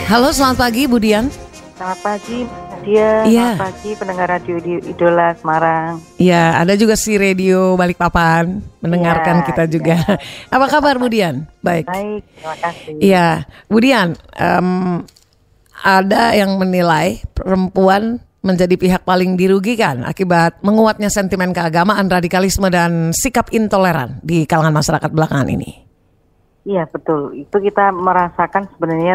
Halo, selamat pagi Bu Dian. Selamat pagi, Nadia. Iya. Selamat pagi pendengar radio Idola Semarang. Ya, ada juga si radio Balikpapan mendengarkan Iya, kita juga. Apa kabar Bu Dian? Baik. Baik, terima kasih. Iya, Bu Dian, ada yang menilai perempuan menjadi pihak paling dirugikan akibat menguatnya sentimen keagamaan, radikalisme, dan sikap intoleran di kalangan masyarakat belakangan ini. Iya, betul. Itu kita merasakan sebenarnya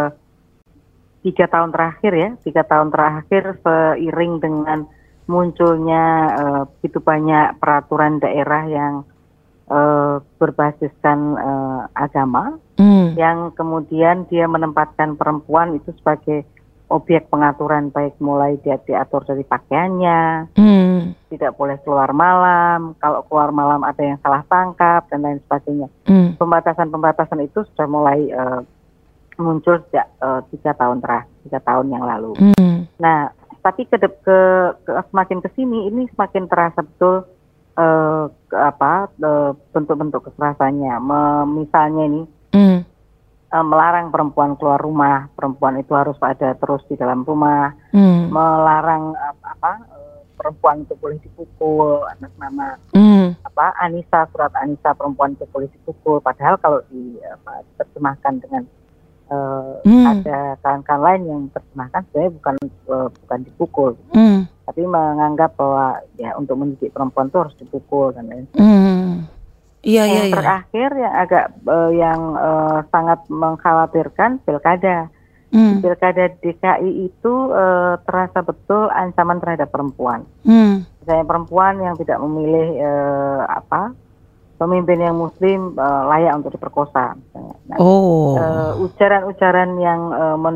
3 tahun terakhir seiring dengan munculnya begitu banyak peraturan daerah yang berbasiskan agama, yang kemudian dia menempatkan perempuan itu sebagai objek pengaturan, baik mulai dia diatur dari pakaiannya, tidak boleh keluar malam, kalau keluar malam ada yang salah tangkap dan lain sebagainya. Pembatasan itu sudah mulai muncul sejak 3 tahun yang lalu. Nah, tapi semakin kesini ini semakin terasa betul bentuk-bentuk kekerasannya. Misalnya ini melarang perempuan keluar rumah, perempuan itu harus ada terus di dalam rumah, melarang perempuan itu boleh dipukul atas nama Anissa, surat Anissa, perempuan itu boleh dipukul. Padahal kalau diterjemahkan dengan ada kawan-kawan lain yang terjemahkan sebenarnya bukan dipukul, tapi menganggap bahwa ya untuk mendidik perempuan itu harus dipukul dan lain sebagainya. Yang terakhir yang agak sangat mengkhawatirkan pilkada. Pilkada DKI itu terasa betul ancaman terhadap perempuan. Misalnya perempuan yang tidak memilih pemimpin yang muslim layak untuk diperkosa. Nah, ujaran-ujaran yang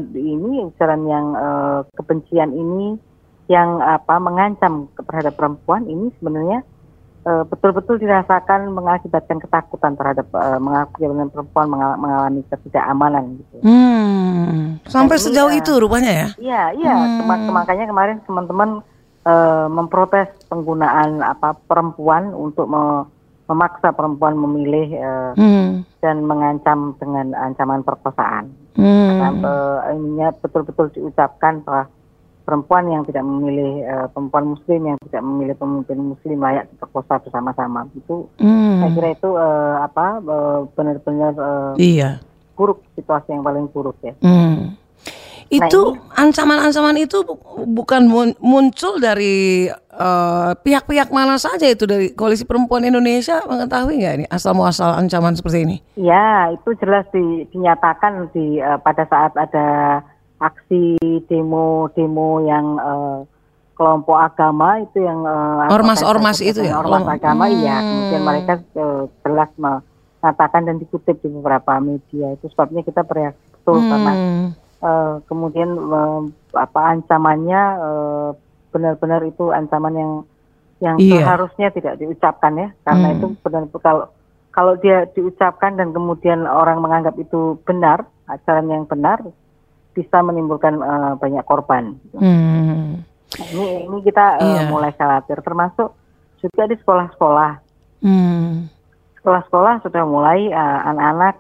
kebencian ini yang mengancam terhadap perempuan ini sebenarnya betul-betul dirasakan mengakibatkan ketakutan terhadap mengakibatkan perempuan mengalami ketidakamanan gitu. Sampai sejauh itu rupanya ya? Iya. Makanya kemarin teman-teman memprotes penggunaan perempuan untuk memaksa perempuan memilih dan mengancam dengan ancaman perkosaan. Ininya betul-betul diucapkan bahwa perempuan yang tidak memilih perempuan muslim yang tidak memilih pemimpin muslim layak diperkosa bersama-sama. Itu saya kira itu benar-benar buruk, situasi yang paling buruk ya. Itu ancaman-ancaman itu bukan muncul dari pihak-pihak mana saja itu, dari Koalisi Perempuan Indonesia, mengetahui nggak ini asal muasal ancaman seperti ini? Ya, itu jelas dinyatakan pada saat ada aksi demo yang kelompok agama itu yang ormas itu ya, ormas agama kemudian mereka jelas mengatakan dan dikutip di beberapa media. Itu sebabnya kita bereaksi betul karena kemudian ancamannya benar-benar itu ancaman yang seharusnya tidak diucapkan ya, karena itu benar-benar kalau dia diucapkan dan kemudian orang menganggap itu benar, ajaran yang benar, bisa menimbulkan banyak korban. Ini kita mulai khawatir, termasuk juga di sekolah-sekolah. Sekolah-sekolah sudah mulai anak-anak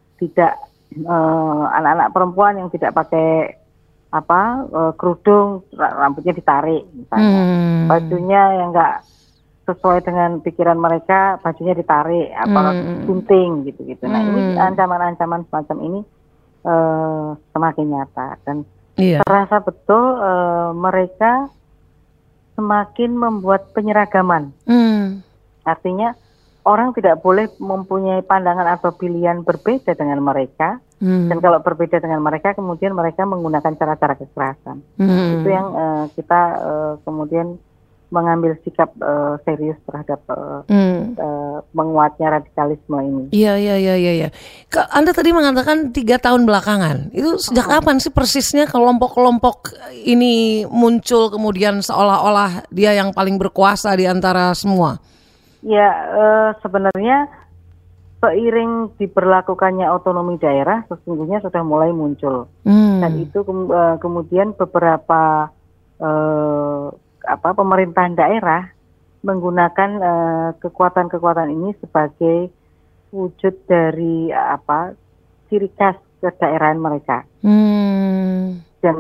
perempuan yang tidak pakai kerudung, rambutnya ditarik misalnya, bajunya yang enggak sesuai dengan pikiran mereka, bajunya ditarik, gunting gitu. Nah, ini ancaman-ancaman semacam ini semakin nyata dan terasa betul mereka semakin membuat penyeragaman. Artinya orang tidak boleh mempunyai pandangan atau pilihan berbeda dengan mereka, dan kalau berbeda dengan mereka kemudian mereka menggunakan cara-cara kekerasan. Itu yang kita kemudian mengambil sikap serius terhadap menguatnya radikalisme ini. Iya. Anda tadi mengatakan 3 tahun belakangan. Itu sejak kapan sih persisnya kelompok-kelompok ini muncul kemudian seolah-olah dia yang paling berkuasa di antara semua? Ya, sebenarnya seiring diberlakukannya otonomi daerah sesungguhnya sudah mulai muncul. Dan itu kemudian beberapa pemerintahan daerah menggunakan kekuatan-kekuatan ini sebagai wujud dari ciri khas kedaerahan mereka. Dan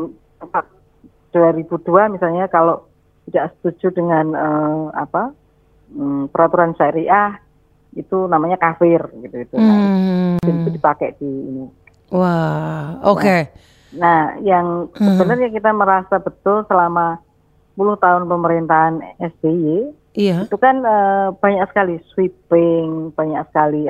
2002 misalnya kalau tidak setuju dengan peraturan syariah itu namanya kafir gitu itu. Itu dipakai di ini. Wah, oke. Nah, yang sebenarnya kita merasa betul selama 10 tahun pemerintahan SBY, itu kan banyak sekali sweeping, banyak sekali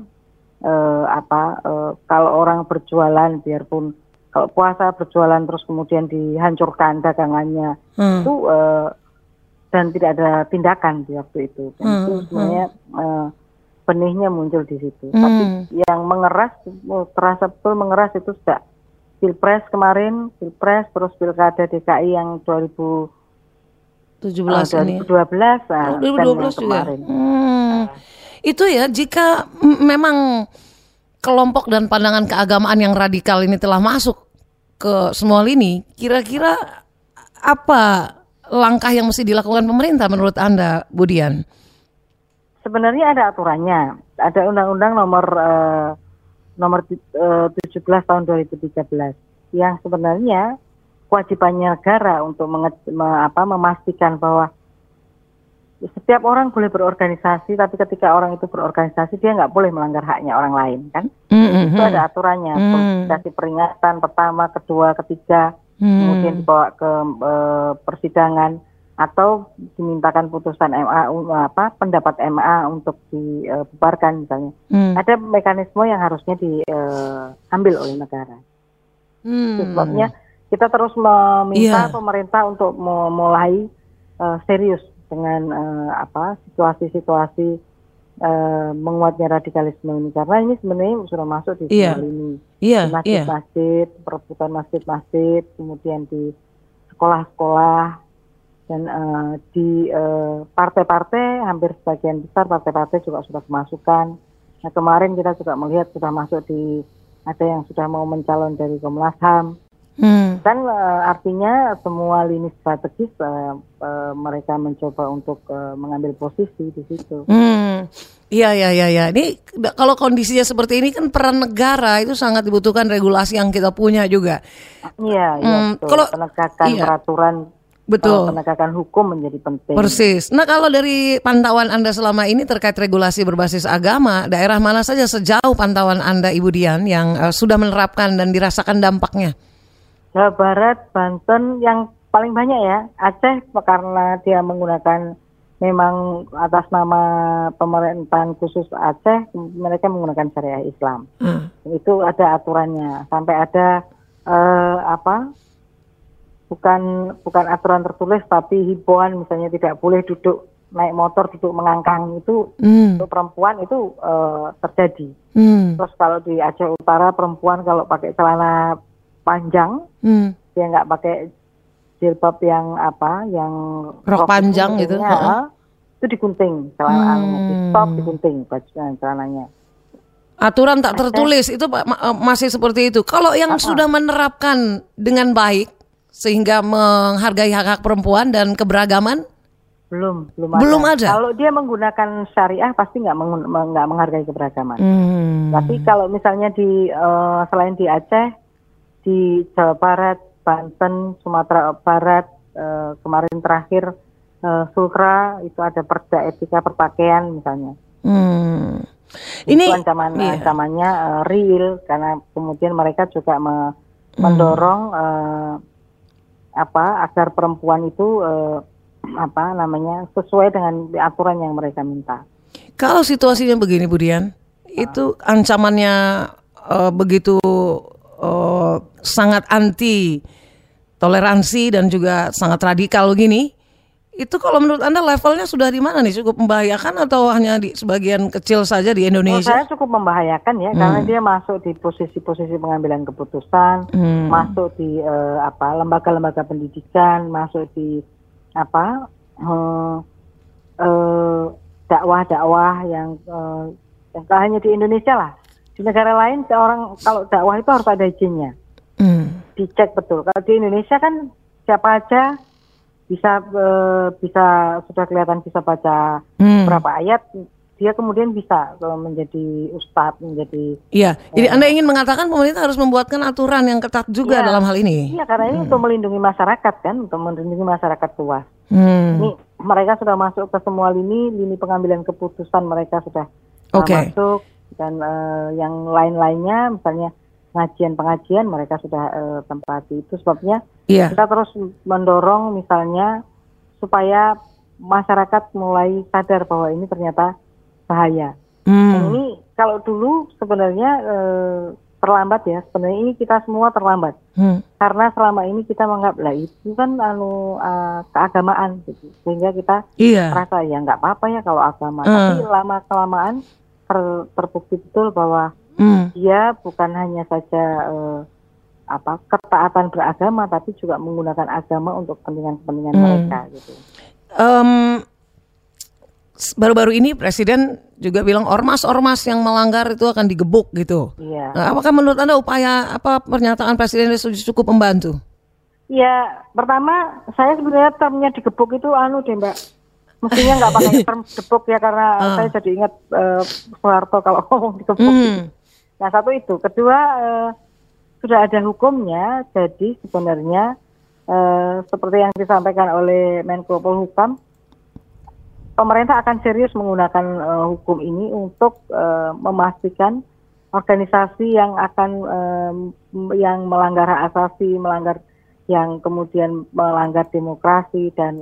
kalau orang berjualan, biarpun kalau puasa berjualan terus kemudian dihancurkan dagangannya, itu dan tidak ada tindakan di waktu itu. Dan itu sebenarnya benihnya muncul di situ. Tapi yang mengeras, terasa betul mengeras itu sejak Pilpres kemarin, terus Pilkada DKI yang 2017 ini. 2012 juga. Itu ya, jika memang kelompok dan pandangan keagamaan yang radikal ini telah masuk ke semua lini, kira-kira apa langkah yang mesti dilakukan pemerintah menurut Anda, Bu Dian? Sebenarnya ada aturannya. Ada Undang-Undang nomor 17 tahun 2013 yang sebenarnya kewajibannya negara untuk memastikan bahwa setiap orang boleh berorganisasi, tapi ketika orang itu berorganisasi dia nggak boleh melanggar haknya orang lain, kan? Itu ada aturannya. Dikasih peringatan pertama, kedua, ketiga, kemudian dibawa ke persidangan atau dimintakan putusan MA, pendapat MA untuk dibubarkan misalnya. Ada mekanisme yang harusnya diambil oleh negara. Sebabnya kita terus meminta pemerintah untuk mulai serius dengan situasi-situasi menguatnya radikalisme ini, karena ini sebenarnya sudah masuk di ini, di masjid-masjid, perebutan masjid-masjid, kemudian di sekolah-sekolah, dan di partai-partai hampir sebagian besar partai-partai juga sudah kemasukan. Nah, kemarin kita juga melihat sudah masuk ada yang sudah mau mencalon dari Komnas HAM. Kan artinya semua lini strategis mereka mencoba untuk mengambil posisi di situ. Iya. Ini kalau kondisinya seperti ini kan peran negara itu sangat dibutuhkan, regulasi yang kita punya juga. Iya, kalau penegakan peraturan, penegakan hukum menjadi penting. Persis. Nah, kalau dari pantauan Anda selama ini terkait regulasi berbasis agama, daerah mana saja sejauh pantauan Anda, Ibu Dian, yang sudah menerapkan dan dirasakan dampaknya? Jawa Barat, Banten yang paling banyak ya. Aceh karena dia menggunakan memang atas nama pemerintahan khusus Aceh, mereka menggunakan syariah Islam. Itu ada aturannya. Sampai ada bukan aturan tertulis tapi himbauan, misalnya tidak boleh duduk naik motor duduk mengangkang, itu untuk perempuan itu terjadi. Terus kalau di Aceh Utara perempuan kalau pakai celana panjang, dia nggak pakai jilbab yang rok panjang gitu, itu digunting celana, stop digunting celananya. Aturan tak tertulis itu masih seperti itu. Kalau yang sudah menerapkan dengan baik sehingga menghargai hak-hak perempuan dan keberagaman, belum ada. Kalau dia menggunakan syariah pasti nggak menghargai keberagaman. Tapi kalau misalnya selain di Aceh, di Jawa Barat, Banten, Sumatera Barat, kemarin terakhir Sultra itu ada perda etika perpakaian misalnya. Ini ancamannya real, karena kemudian mereka juga mendorong agar perempuan itu sesuai dengan aturan yang mereka minta. Kalau situasinya begini, Bu Dian, itu ancamannya begitu sangat anti toleransi dan juga sangat radikal gini, itu kalau menurut Anda levelnya sudah di mana nih? Cukup membahayakan atau hanya di sebagian kecil saja di Indonesia? Menurut saya cukup membahayakan ya, karena dia masuk di posisi-posisi pengambilan keputusan, masuk di lembaga-lembaga pendidikan, masuk di dakwah-dakwah yang hanya di Indonesia lah. Di negara lain orang kalau dakwah itu harus ada izinnya, dicek betul. Kalau di Indonesia kan siapa aja bisa sudah kelihatan bisa baca berapa ayat, dia kemudian bisa menjadi ustadz, menjadi. Iya, jadi Anda ingin mengatakan pemerintah harus membuatkan aturan yang ketat juga dalam hal ini? Iya, karena ini untuk melindungi masyarakat kan, untuk melindungi masyarakat luas. Ini mereka sudah masuk ke semua lini pengambilan keputusan, mereka sudah masuk, dan yang lain-lainnya, misalnya pengajian mereka sudah tempati. Itu sebabnya kita terus mendorong misalnya supaya masyarakat mulai sadar bahwa ini ternyata bahaya. Dan ini kalau dulu sebenarnya terlambat ya. Sebenarnya ini kita semua terlambat. Karena selama ini kita menganggap lah itu kan keagamaan gitu. Sehingga kita merasa ya nggak apa-apa ya kalau agama. Tapi lama kelamaan terbukti betul bahwa dia bukan hanya saja ketaatan beragama, tapi juga menggunakan agama untuk kepentingan mereka gitu. Baru-baru ini Presiden juga bilang ormas-ormas yang melanggar itu akan digebuk gitu. Iya. Nah, apakah menurut Anda pernyataan Presiden itu cukup membantu? Ya, pertama saya sebenarnya termnya digebuk itu deh Mbak. Mestinya nggak pakai term gebuk ya, karena saya jadi ingat Soeharto kalau ngomong digebuk. Gitu. Nah, satu itu. Kedua, sudah ada hukumnya, jadi sebenarnya seperti yang disampaikan oleh Menko Polhukam, pemerintah akan serius menggunakan hukum ini untuk memastikan organisasi yang akan yang melanggar hak asasi, yang kemudian melanggar demokrasi dan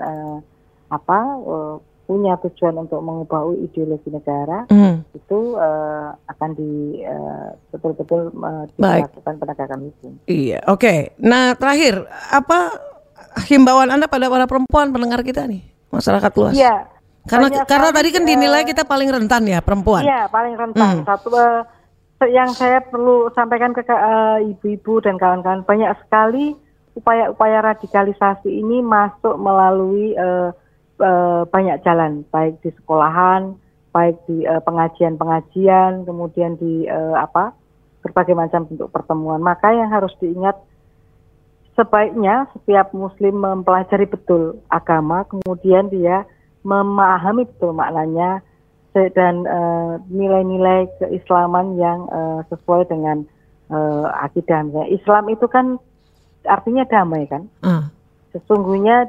punya tujuan untuk mengubah ideologi negara, itu akan betul-betul dilakukan penegakan hukum. Iya, oke. Nah, terakhir, apa himbauan Anda pada para perempuan pendengar kita nih, masyarakat luas? Iya. Karena tadi kan dinilai kita paling rentan ya, perempuan. Iya, paling rentan. Satu yang saya perlu sampaikan ke ibu-ibu dan kawan-kawan, banyak sekali upaya-upaya radikalisasi ini masuk melalui banyak jalan, baik di sekolahan, baik di pengajian-pengajian, kemudian di berbagai macam bentuk pertemuan. Maka yang harus diingat, sebaiknya setiap muslim mempelajari betul agama, kemudian dia memahami betul maknanya dan nilai-nilai keislaman yang sesuai dengan akidahnya. Islam itu kan artinya damai kan. Sesungguhnya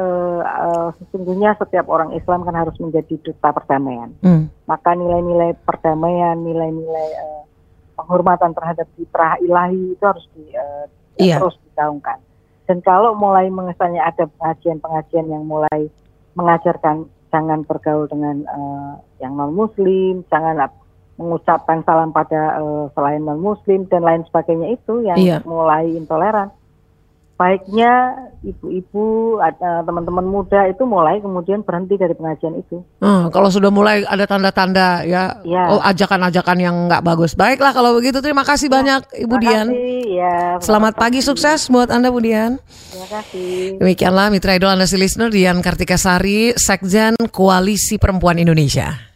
setiap orang Islam kan harus menjadi duta perdamaian. Maka nilai-nilai perdamaian, nilai-nilai penghormatan terhadap fitrah ilahi itu harus terus digaungkan. Dan kalau mulai misalnya ada pengajian-pengajian yang mulai mengajarkan jangan bergaul dengan yang non-muslim, jangan mengucapkan salam pada selain non-muslim dan lain sebagainya, itu yang mulai intoleran. Baiknya ibu-ibu, teman-teman muda itu mulai kemudian berhenti dari pengajian itu. Kalau sudah mulai ada tanda-tanda ajakan-ajakan yang nggak bagus. Baiklah kalau begitu, terima kasih banyak Ibu Dian. Selamat pagi, sukses buat Anda Bu Dian. Terima kasih. Demikianlah Mitra Idol Anda, listener, Dian Kartikasari, Sekjen Koalisi Perempuan Indonesia.